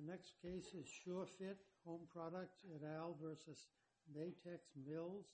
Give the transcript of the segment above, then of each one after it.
next case is SureFit Home Products et al. Versus Matex Mills,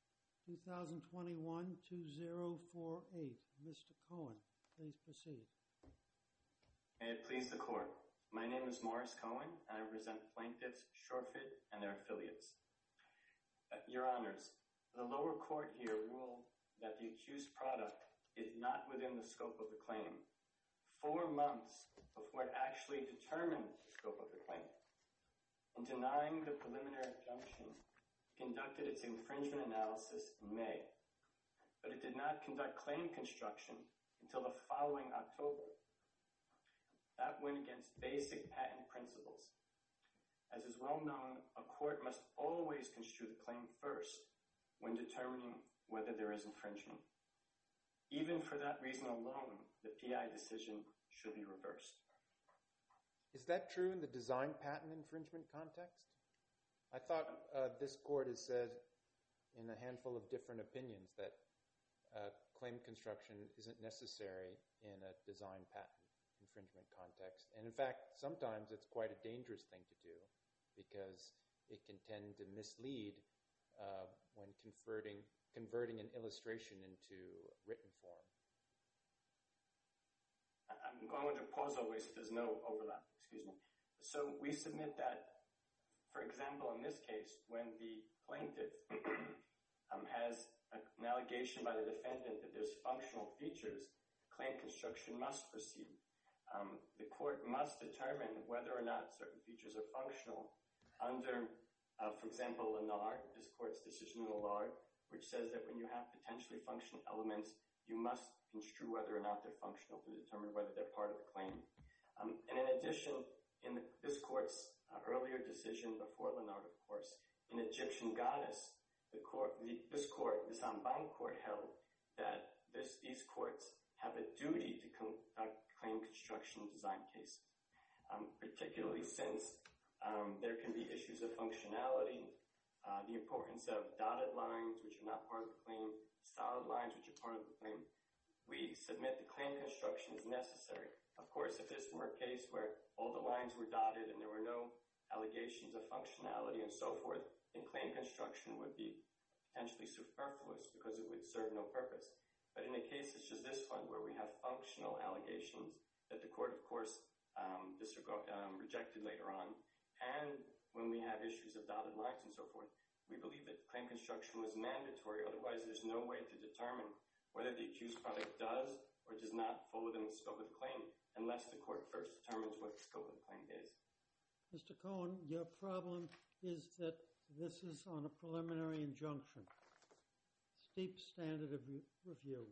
2021-2048. Mr. Cohen, please proceed. May it please the Court. My name is Morris Cohen, and I represent plaintiffs SureFit and their affiliates. Your Honors, the lower court here ruled that the accused product is not within the scope of the claim 4 months before it actually determined the scope of the claim. In denying the preliminary injunction, it conducted its infringement analysis in May, but it did not conduct claim construction until the following October. That went against basic patent principles. As is well known, a court must always construe the claim first when determining whether there is infringement. Even for that reason alone, the PI decision should be reversed. Is that true in the design patent infringement context? I thought this court has said in a handful of different opinions that claim construction isn't necessary in a design patent infringement context. And in fact, sometimes it's quite a dangerous thing to do because it can tend to mislead when converting an illustration into written form. I'm going to pause always so there's no overlap, So we submit that, for example, in this case, when the plaintiff has an allegation by the defendant that there's functional features, claim construction must proceed. The court must determine whether or not certain features are functional under, for example, Lennard, this court's decision in Lennard, which says that when you have potentially functional elements, you must construe whether or not they're functional to determine whether they're part of the claim. And in addition, in this court's earlier decision before Lennard, of course, in Egyptian Goddess, this en banc court held that these courts have a duty to conduct claim construction design cases, particularly since there can be issues of functionality, the importance of dotted lines, which are not part of the claim, solid lines, which are part of the claim. We submit the claim construction is necessary. Of course, if this were a case where all the lines were dotted and there were no allegations of functionality and so forth, then claim construction would be potentially superfluous because it would serve no purpose. But in a case such as this one, where we have functional allegations that the court, of course, rejected later on, and when we have issues of dotted lines and so forth, we believe that claim construction was mandatory. Otherwise, there's no way to determine whether the accused product does or does not fall within the scope of the claim unless the court first determines what the scope of the claim is. Mr. Cohen, your problem is that this is on a preliminary injunction. Steep standard of review.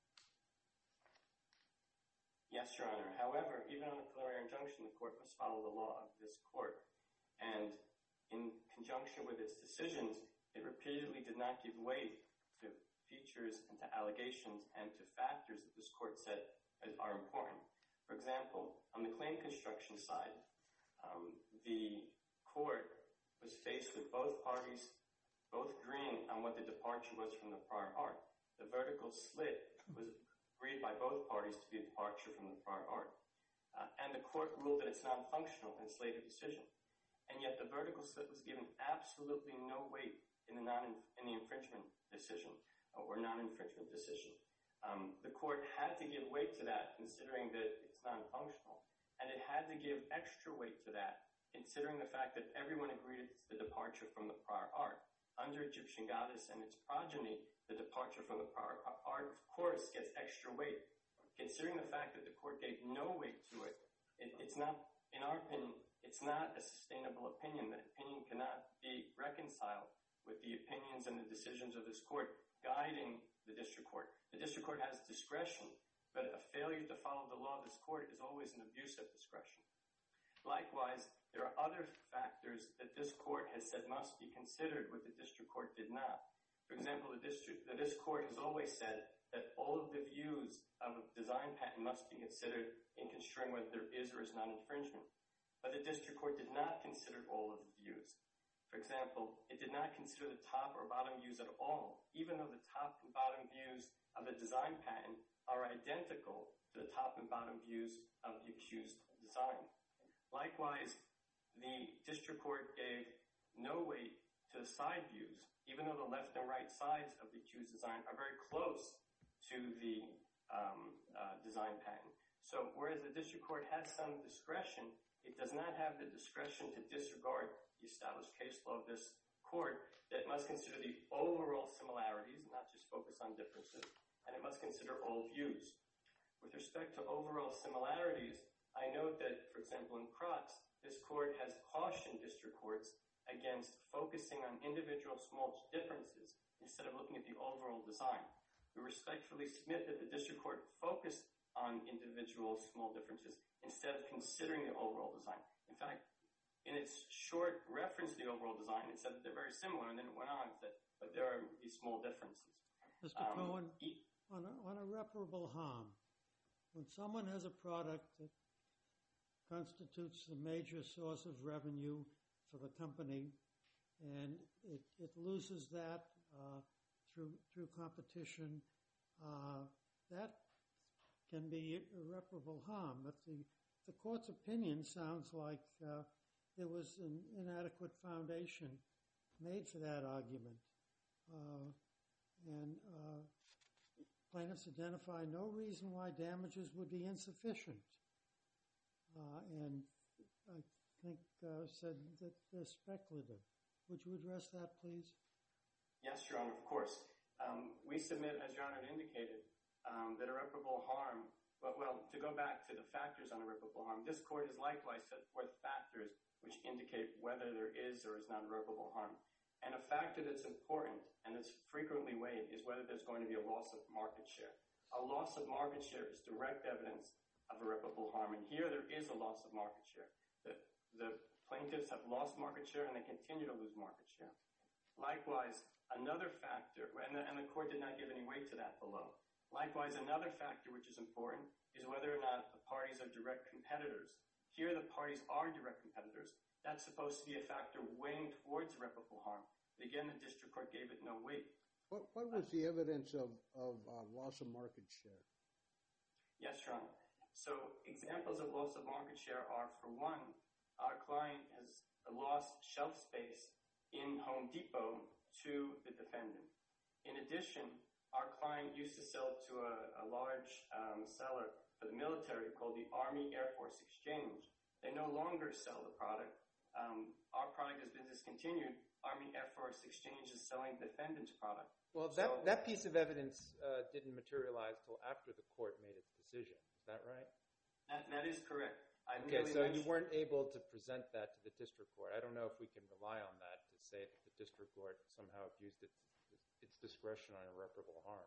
Yes, Your Honor. However, even on a preliminary injunction, the court must follow the law of this court. And in conjunction with its decisions, it repeatedly did not give weight to features and to allegations and to factors that this court said are important. For example, on the claim construction side, the court was faced with both parties both agreeing on what the departure was from the prior art. The vertical slit was agreed by both parties to be a departure from the prior art. And the court ruled that it's non-functional in its later decision. And yet the vertical slit was given absolutely no weight in the infringement decision or non-infringement decision. The court had to give weight to that, considering that it's non-functional. And it had to give extra weight to that, considering the fact that everyone agreed it's the departure from the prior art. Under Egyptian Goddess and its progeny, the departure from the prior art, of course, gets extra weight. Considering the fact that the court gave no weight to it, it's not, in our opinion, it's not a sustainable opinion. That opinion cannot be reconciled with the opinions and the decisions of this court guiding the district court. The district court has discretion, but a failure to follow the law of this court is always an abuse of discretion. Likewise, there are other factors that this court has said must be considered, what the district court did not. For example, this court has always said that all of the views of a design patent must be considered in construing whether there is or is not infringement. But the district court did not consider all of the views. For example, it did not consider the top or bottom views at all, even though the top and bottom views of the design patent are identical to the top and bottom views of the accused design. Likewise, the district court gave no weight to the side views, even though the left and right sides of the accused design are very close to the design patent. So whereas the district court has some discretion, it does not have the discretion to disregard the established case law of this court that must consider the overall similarities, not just focus on differences, and it must consider all views. With respect to overall similarities, I note that, for example, in Crotts, this court has cautioned district courts against focusing on individual small differences instead of looking at the overall design. We respectfully submit that the district court focused on individual small differences instead of considering the overall design. In fact, in its short reference to the overall design, it said that they're very similar, and then it went on and said, but there are these small differences. Mr. Cohen, on irreparable harm, when someone has a product that constitutes the major source of revenue for the company, and it loses that through competition, that can be irreparable harm. But the court's opinion sounds like there was an inadequate foundation made for that argument. And plaintiffs identify no reason why damages would be insufficient. And I think said that they're speculative. Would you address that, please? Yes, Your Honor, of course. We submit, as Your Honor indicated, that irreparable harm, well, to go back to the factors on irreparable harm, this court has likewise set forth factors which indicate whether there is or is not irreparable harm. And a factor that's important and that's frequently weighed is whether there's going to be a loss of market share. A loss of market share is direct evidence of irreparable harm. And here there is a loss of market share. The plaintiffs have lost market share and they continue to lose market share. Likewise, another factor, and the court did not give any weight to that below. Likewise, another factor which is important is whether or not the parties are direct competitors. Here the parties are direct competitors. That's supposed to be a factor weighing towards irreparable harm. But again, the district court gave it no weight. What was the evidence of loss of market share? Yes, Your Honor. So examples of loss of market share are, for one, our client has lost shelf space in Home Depot to the defendant. In addition, our client used to sell to a large seller for the military called the Army Air Force Exchange. They no longer sell the product. Our product has been discontinued. Army Air Force Exchange is selling the defendant's product. Well, that piece of evidence didn't materialize till after the court made its decision. Is that right? That is correct. Okay, so you weren't able to present that to the district court. I don't know if we can rely on that to say that the district court somehow abused its discretion on irreparable harm.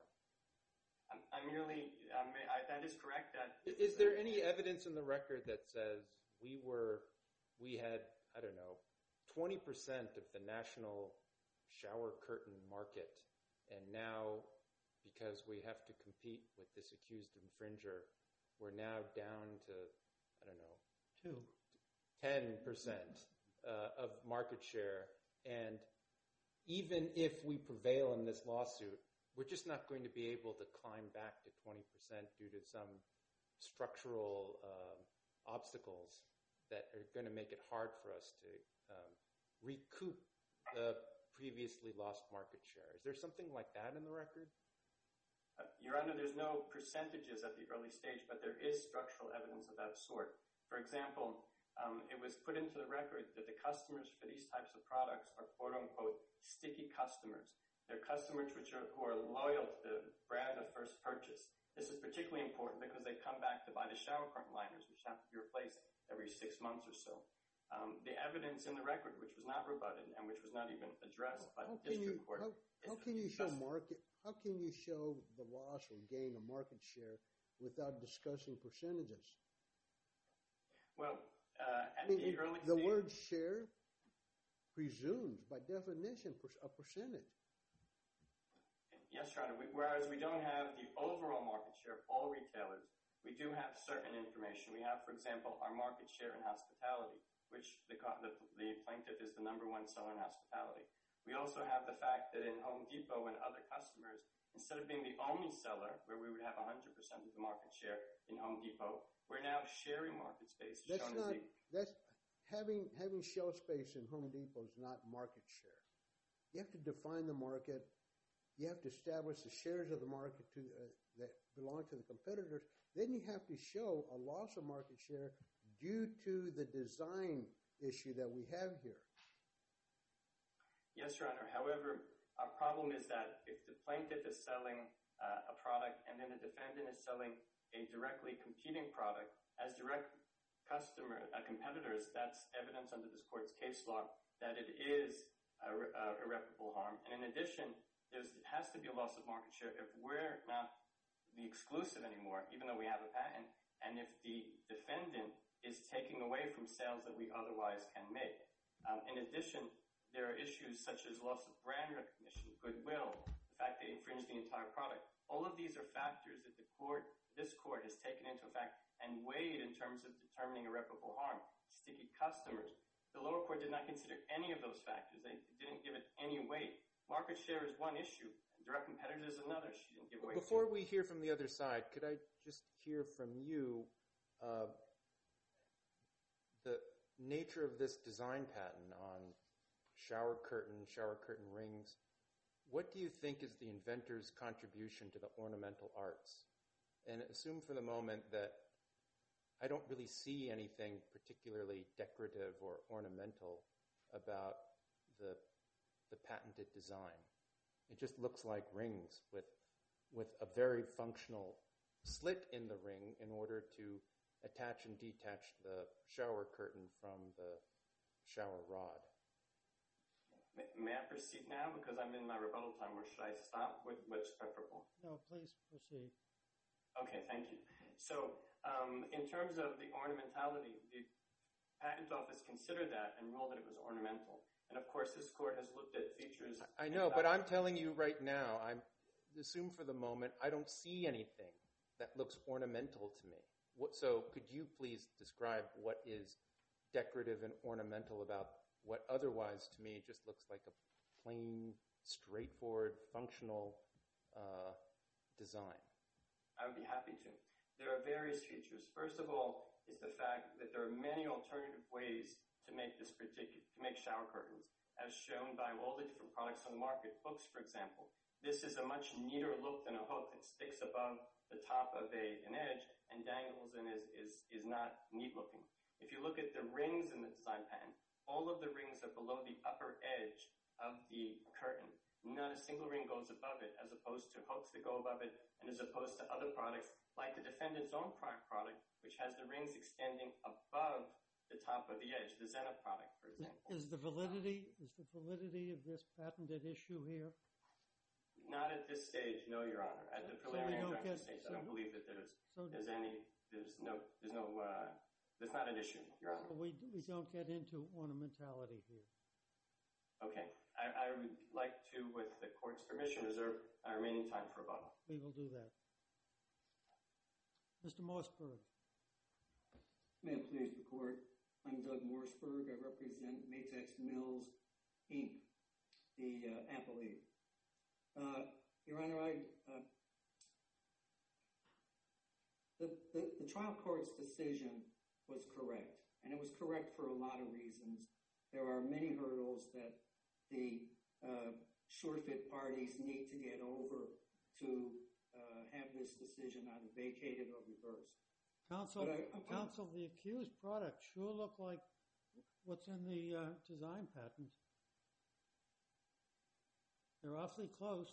That is correct. Is there any evidence in the record that says we had, I don't know, 20% of the national shower curtain market, and now because we have to compete with this accused infringer, we're now down to, I don't know, 10% of market share, and even if we prevail in this lawsuit, we're just not going to be able to climb back to 20% due to some structural obstacles that are going to make it hard for us to recoup the previously lost market share. Is there something like that in the record? Your Honor, there's no percentages at the early stage, but there is structural evidence of that sort. For example, it was put into the record that the customers for these types of products are quote-unquote sticky customers. They're customers who are loyal to the brand of first purchase. This is particularly important because they come back to buy the shower curtain liners, which have to be replaced every 6 months or so. The evidence in the record, which was not rebutted and which was not even addressed by the district court. How can you show the loss or gain of market share without discussing percentages? Well, the early the stage, word share presumes, by definition, a percentage. Yes, Your Honor. Whereas we don't have the overall market share of all retailers, we do have certain information. We have, for example, our market share in hospitality, which the plaintiff is the number one seller in hospitality. We also have the fact that in Home Depot and other customers, instead of being the only seller, where we would have 100% of the market share in Home Depot, we're now sharing market space. having shelf space in Home Depot is not market share. You have to define the market. You have to establish the shares of the market that belong to the competitors. Then you have to show a loss of market share due to the design issue that we have here. Yes, Your Honor. However, our problem is that if the plaintiff is selling a product and then the defendant is selling a directly competing product as direct competitors, that's evidence under this court's case law that it is irreparable harm. And in addition, there has to be a loss of market share if we're not the exclusive anymore, even though we have a patent, and if the defendant is taking away from sales that we otherwise can make. In addition, there are issues such as loss of brand recognition, goodwill, the fact they infringe the entire product. All of these are factors that this court has taken into effect and weighed in terms of determining irreparable harm. Sticky customers. The lower court did not consider any of those factors. They didn't give it any weight. Market share is one issue. Direct competitors is another. She didn't give weight. Before we hear from the other side, could I just hear from you the nature of this design patent on shower curtain rings? What do you think is the inventor's contribution to the ornamental arts? And assume for the moment that I don't really see anything particularly decorative or ornamental about the patented design. It just looks like rings with a very functional slit in the ring in order to attach and detach the shower curtain from the shower rod. May I proceed now because I'm in my rebuttal time, or should I stop? What's preferable? No, please proceed. Okay, thank you. So in terms of the ornamentality, the Patent Office considered that and ruled that it was ornamental. And of course, this court has looked at features. I know, but I'm telling you right now, assume for the moment, I don't see anything that looks ornamental to me. So could you please describe what is decorative and ornamental about what otherwise to me just looks like a plain, straightforward, functional design? I would be happy to. There are various features. First of all is the fact that there are many alternative ways to make shower curtains, as shown by all the different products on the market. Hooks, for example. This is a much neater look than a hook that sticks above the top of an edge and dangles and is not neat looking. If you look at the rings in the design patent, all of the rings are below the upper edge of the curtain. Not a single ring goes above it, as opposed to hooks that go above it, and as opposed to other products like the defendant's own product, which has the rings extending above the top of the edge, the Zena product, for example. Is the validity of this patented issue here? Not at this stage, no, Your Honor. At the preliminary injunction stage, I don't believe that that's not an issue, Your Honor. So we don't get into ornamentality here. Okay. I would like to, with the court's permission, reserve our remaining time for rebuttal. We will do that. Mr. Morsberg. May it please the court. I'm Doug Morsberg. I represent Matex Mills, Inc., the appellee. Your Honor, the trial court's decision was correct, and it was correct for a lot of reasons. There are many hurdles that the sure-fit parties need to get over to have this decision either vacated or reversed. Counsel, the accused products sure look like what's in the design patent. They're awfully close.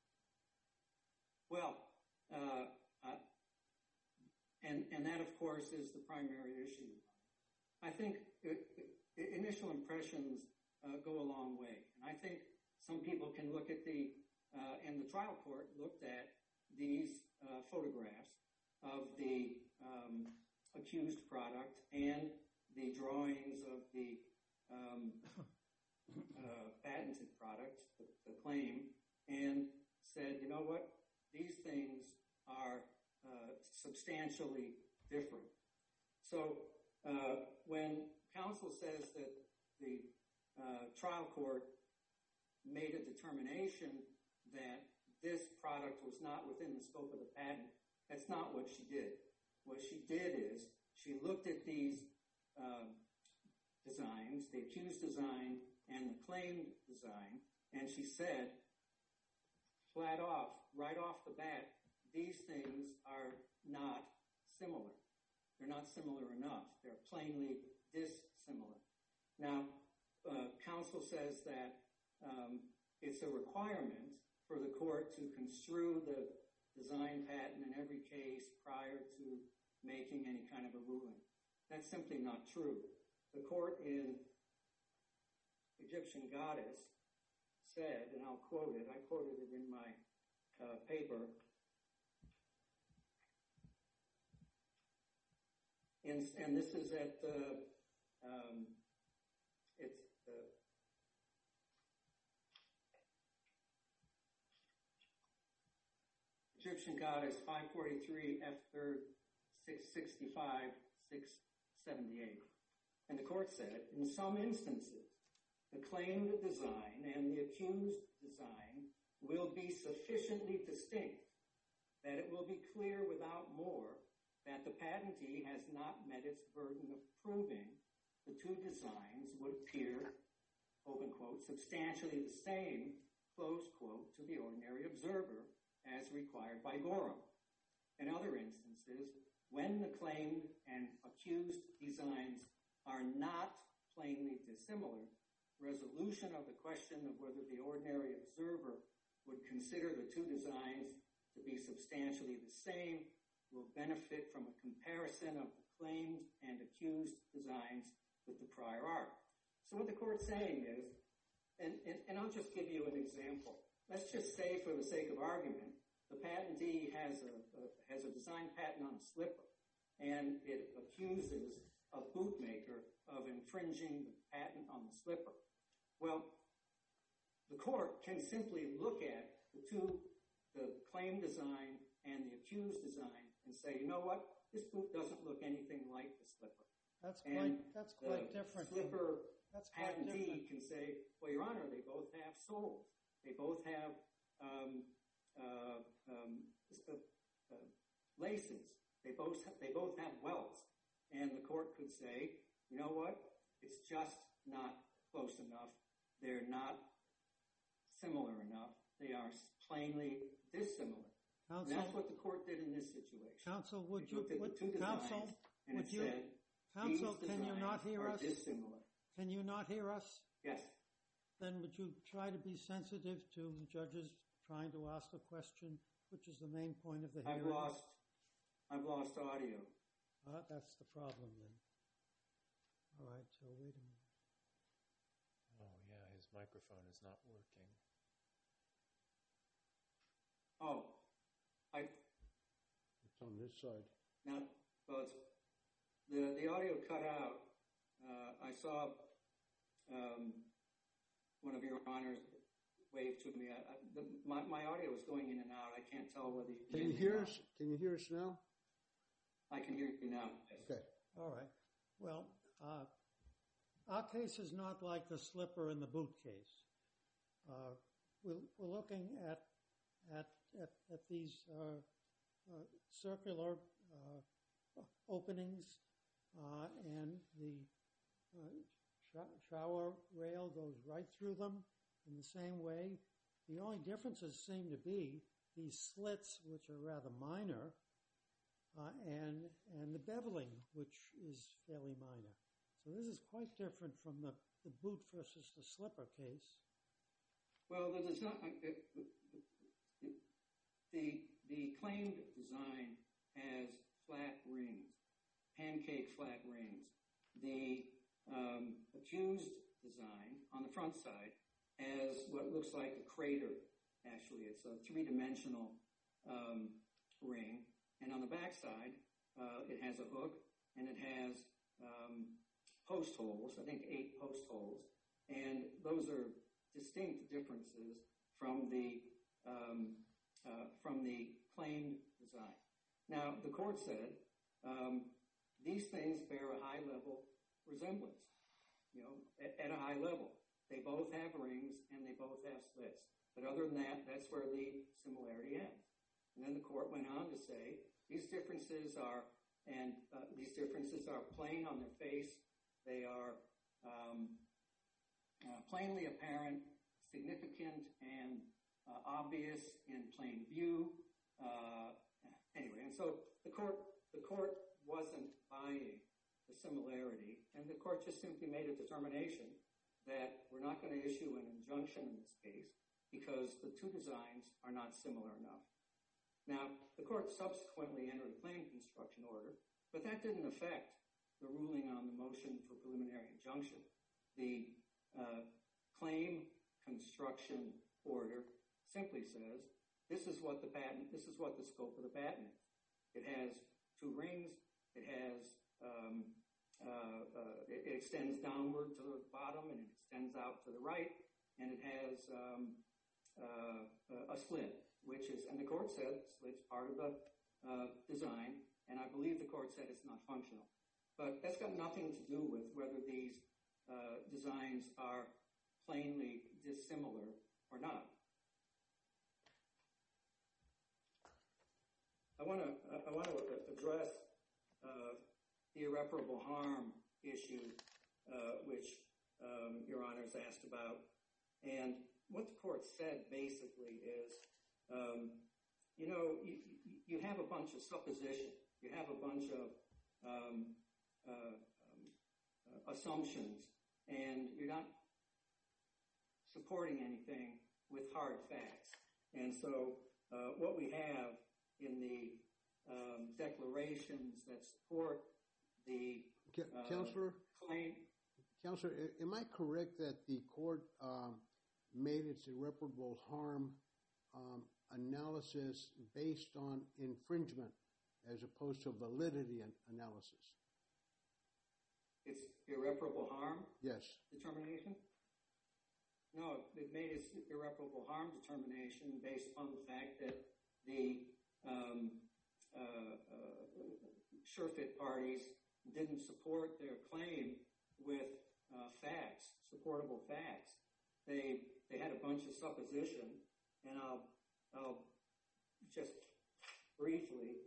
Well, and that, of course, is the primary issue. I think initial impressions go a long way. And I think some people can look at and the trial court looked at these photographs of the accused product and the drawings of the patented product, the claim, and said, you know what, these things are substantially different. So when counsel says that the trial court made a determination that this product was not within the scope of the patent, that's not what she did. What she did is she looked at these designs, the accused design and the claimed design, and she said, flat off, right off the bat, these things are not similar. They're not similar enough. They're plainly dissimilar. Now, counsel says that it's a requirement for the court to construe the design patent in every case prior to making any kind of a ruling. That's simply not true. The court in Egyptian Goddess said, and I'll quote it, I quoted it in my paper, and this is at Egyptian Goddess 543 F3rd 665 678. And the court said, in some instances, the claimed design and the accused design will be sufficiently distinct that it will be clear without more that the patentee has not met its burden of proving the two designs would appear, open quote, substantially the same, close quote, to the ordinary observer as required by Gorham. In other instances, when the claimed and accused designs are not plainly dissimilar, resolution of the question of whether the ordinary observer would consider the two designs to be substantially the same will benefit from a comparison of the claimed and accused designs with the prior art. So what the court's saying is, and I'll just give you an example. Let's just say, for the sake of argument, the patentee has a design patent on a slipper, and it accuses a bootmaker of infringing the patent on the slipper. Well, the court can simply look at the claimed design and the accused design and say, you know what, this boot doesn't look anything like the slipper. That's quite different. Slipper patentee can say, well, Your Honor, they both have soles. They both have laces. They both have welts. And the court could say, you know what, it's just not close enough. They're not similar enough. They are plainly dissimilar. Counsel, and that's what the court did in this situation. Counsel, can you not hear us? Dissimilar. Can you not hear us? Yes. Then would you try to be sensitive to the judges trying to ask a question, which is the main point of the hearing? I've lost audio. That's the problem then. All right, so wait a minute. Oh, yeah, his microphone is not working. Oh, it's on this side. Now, well, the audio cut out. I saw one of your honors wave to me. My audio is going in and out. I can't tell whether you can you hear us. Can you hear us now? I can hear you now. Okay. All right. Well, our case is not like the slipper and the boot case. We're looking at these circular openings, and the shower rail goes right through them in the same way. The only differences seem to be these slits, which are rather minor, and the beveling, which is fairly minor. So this is quite different from the boot versus the slipper case. Well, the claimed design has flat rings, pancake flat rings. The accused design on the front side has what looks like a crater. Actually, it's a three-dimensional ring. And on the back side, it has a hook, and it has post holes, I think 8 post holes. And those are distinct differences from the claimed design. Now, the court said these things bear a high level resemblance, at a high level. They both have rings and they both have slits. But other than that, that's where the similarity ends. And then the court went on to say these differences are plain on their face. They are plainly apparent, significant, and obvious in plain view. Anyway, and so the court wasn't buying the similarity, and the court just simply made a determination that we're not going to issue an injunction in this case because the two designs are not similar enough. Now, the court subsequently entered a claim construction order, but that didn't affect the ruling on the motion for preliminary injunction. The claim construction order simply says, this is what the scope of the patent is. It has two rings, it extends downward to the bottom and it extends out to the right, and it has a slit, and the court said slit's part of the design, and I believe the court said it's not functional. But that's got nothing to do with whether these designs are plainly dissimilar or not. I want to address the irreparable harm issue, which Your Honors asked about. And what the court said basically is, you have a bunch of supposition, you have a bunch of assumptions, and you're not supporting anything with hard facts. And so what we have in the declarations that support the claim. Counselor, am I correct that the court made its irreparable harm analysis based on infringement as opposed to validity analysis? It's irreparable harm? Yes. Determination? No, it made its irreparable harm determination based on the fact that the SureFit parties didn't support their claim with facts, supportable facts. They had a bunch of supposition, and I'll just briefly,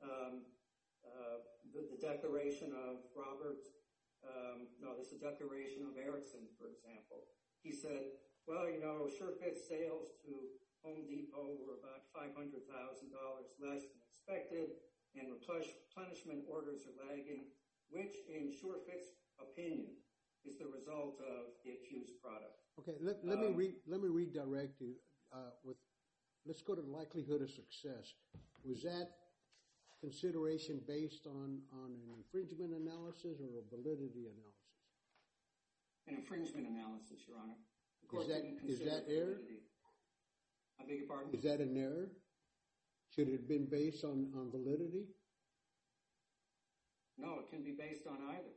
the declaration of this is a declaration of Erickson, for example. He said, well, SureFit's sales to Home Depot were about $500,000 less than expected, and replenishment orders are lagging, which in SureFit's opinion is the result of the accused product. Okay, let me redirect you. Let's go to the likelihood of success. Was that consideration based on an infringement analysis or a validity analysis? An infringement analysis, Your Honor. Is that error? I beg your pardon? Is that an error? Should it have been based on validity? No, it can be based on either.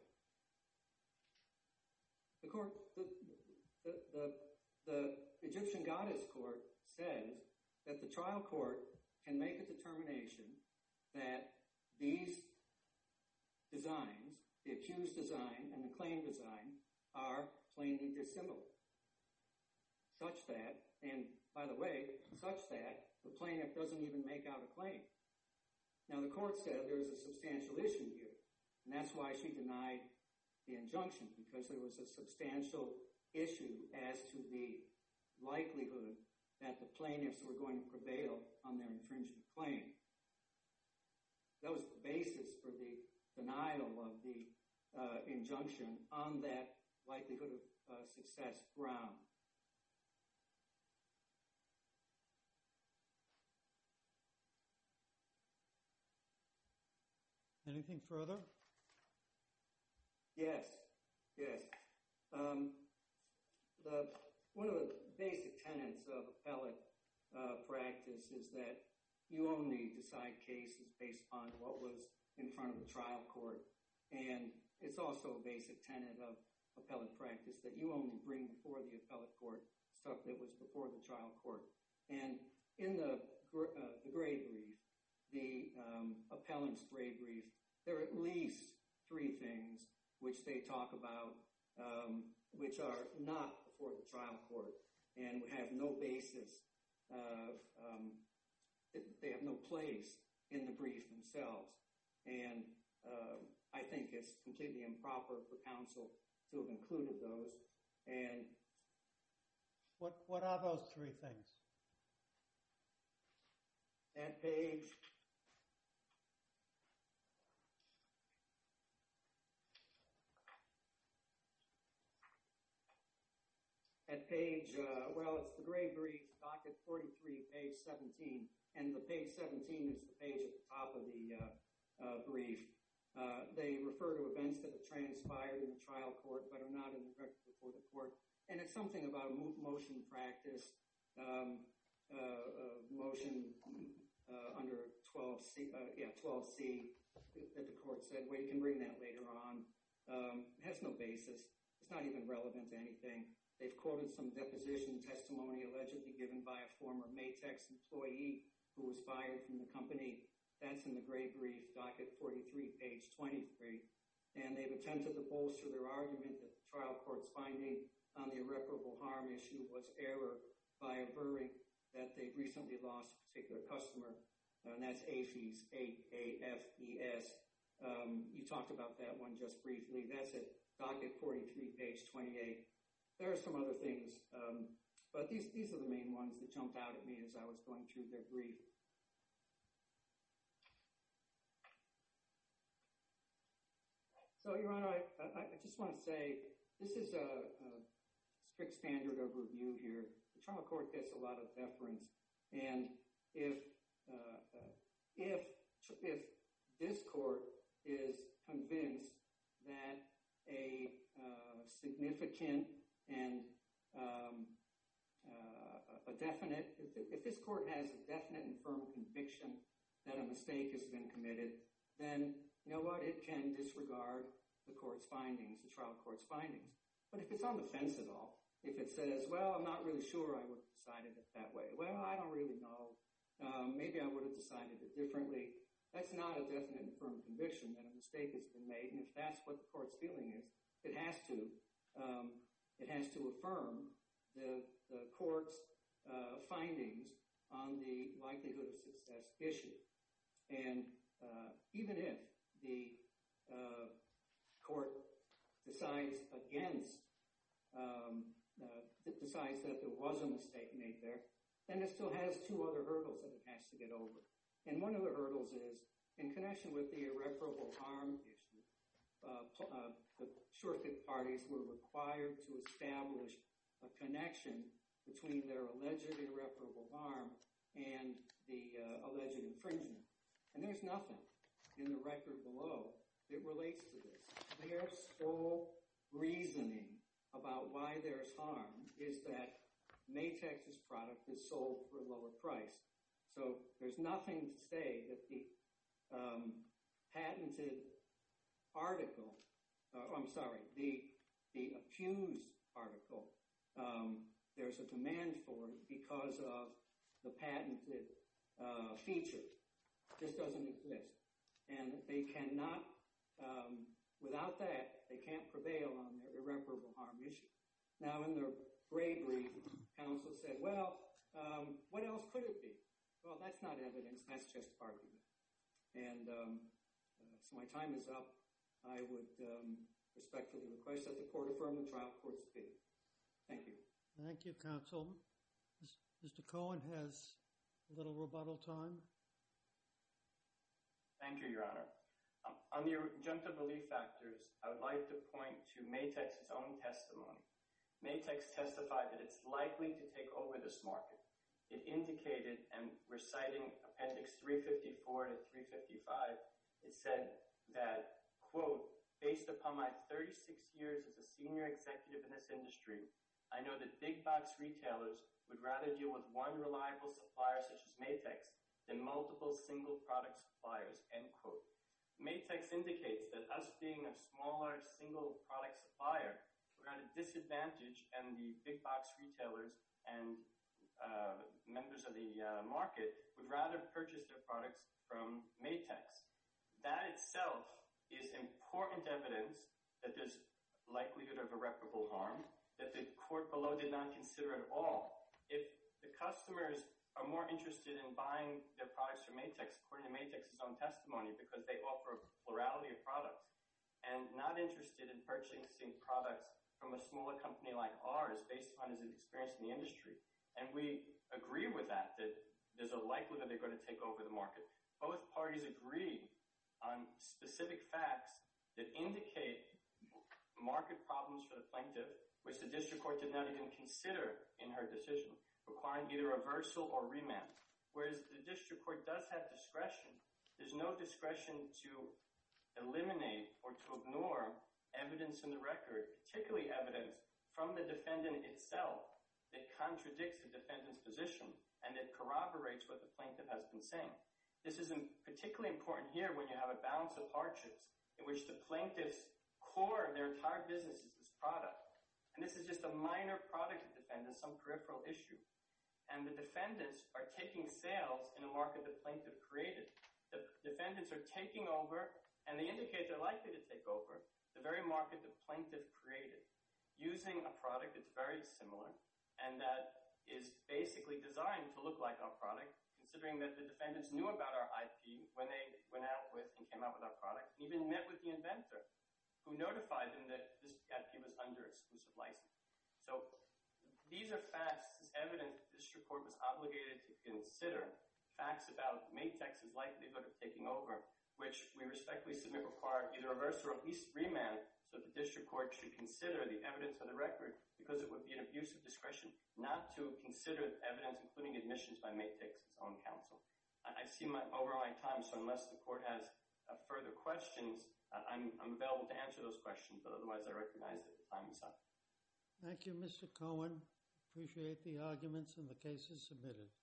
The Egyptian Goddess Court says that the trial court can make a determination that these designs, the accused design and the claimed design, are plainly dissimilar, such that, and by the way, such that the plaintiff doesn't even make out a claim. Now, the court said there's a substantial issue here, and that's why she denied the injunction, because there was a substantial issue as to the likelihood that the plaintiffs were going to prevail on their infringement claim. That was the basis for the denial of the injunction on that likelihood of success ground. Anything further? Yes. One of the basic tenets of appellate practice is that you only decide cases based on what was in front of the trial court. And it's also a basic tenet of appellate practice that you only bring before the appellate court stuff that was before the trial court. And in the gray brief, the appellant's gray brief, there are at least three things which they talk about which are not before the trial court and have no basis, they have no place in the brief themselves. And I think it's completely improper for counsel to have included those. And What are those three things? At page it's the gray brief, docket 43, page 17, and the page 17 is the page at the top of the brief. They refer to events that have transpired in the trial court but are not in the record before the court, and it's something about motion practice, motion under 12C, 12C, that the court said, well, you can bring that later on. It has no basis. It's not even relevant to anything. They've quoted some deposition testimony allegedly given by a former Matex employee who was fired from the company. That's in the gray brief, docket 43, page 23. And they've attempted to bolster their argument that the trial court's finding on the irreparable harm issue was error by averring that they've recently lost a particular customer, and that's AFES, A-A-F-E-S. You talked about that one just briefly. That's at docket 43, page 28. There are some other things, but these are the main ones that jumped out at me as I was going through their brief. So, Your Honor, I just want to say this is a strict standard of review here. The trial court gets a lot of deference, and if this court is convinced that a significant and if this court has a definite and firm conviction that a mistake has been committed, then you know what? It can disregard the court's findings, the trial court's findings. But if it's on the fence at all, if it says, well, I'm not really sure I would have decided it that way. Well, I don't really know. Maybe I would have decided it differently. That's not a definite and firm conviction that a mistake has been made. And if that's what the court's feeling is, it has to affirm the court's findings on the likelihood of success issue. And even if the court decides decides that there was a mistake made there, then it still has two other hurdles that it has to get over. And one of the hurdles is, in connection with the irreparable harm issue, the SureFit parties were required to establish a connection between their alleged irreparable harm and the alleged infringement. And there's nothing in the record below that relates to this. Their sole reasoning about why there's harm is that Matex's product is sold for a lower price. So there's nothing to say that the patented article, the accused article, there's a demand for it because of the patented feature. It just doesn't exist. And they cannot, without that, they can't prevail on their irreparable harm issue. Now, in their gray brief, counsel said, well, what else could it be? Well, that's not evidence. That's just argument. And so my time is up. I would respectfully request that the court affirm the trial court's opinion. Thank you. Thank you, counsel. Mr. Cohen has a little rebuttal time. Thank you, Your Honor. On the injunctive relief factors, I would like to point to Matex's own testimony. Matex testified that it's likely to take over this market. It indicated, and we're citing Appendix 354 to 355, it said that, quote, based upon my 36 years as a senior executive in this industry, I know that big box retailers would rather deal with one reliable supplier such as Matex than multiple single product suppliers, end quote. Matex indicates that us being a smaller single product supplier, we're at a disadvantage, and the big box retailers and members of the market would rather purchase their products from Matex. That itself is important evidence that there's likelihood of irreparable harm that the court below did not consider at all. If the customers are more interested in buying their products from Matex, according to Matex's own testimony, because they offer a plurality of products, and not interested in purchasing products from a smaller company like ours based on his experience in the industry. And we agree with that there's a likelihood they're going to take over the market. Both parties agree on specific facts that indicate market problems for the plaintiff, which the district court did not even consider in her decision, requiring either reversal or remand. Whereas the district court does have discretion, there's no discretion to eliminate or to ignore evidence in the record, particularly evidence from the defendant itself that contradicts the defendant's position and that corroborates what the plaintiff has been saying. This is particularly important here when you have a balance of hardships in which the plaintiff's core, their entire business is this product. And this is just a minor product of defendants, some peripheral issue. And the defendants are taking sales in a market the plaintiff created. The defendants are taking over, and they indicate they're likely to take over, the very market the plaintiff created, using a product that's very similar and that is basically designed to look like our product, considering that the defendants knew about our IP when they went out with and came out with our product, and even met with the inventor, who notified them that this IP was under exclusive license. So these are facts, this is evidence the district court was obligated to consider, facts about Matex's likelihood of taking over, which we respectfully submit require either reversal or at least remand, so the district court should consider the evidence of the record, because it would be an abuse of discretion not to consider evidence, including admissions by Matex's own counsel. I see over my time, so unless the court has further questions, I'm available to answer those questions, but otherwise I recognize that the time is up. Thank you, Mr. Cohen. Appreciate the arguments and the cases submitted.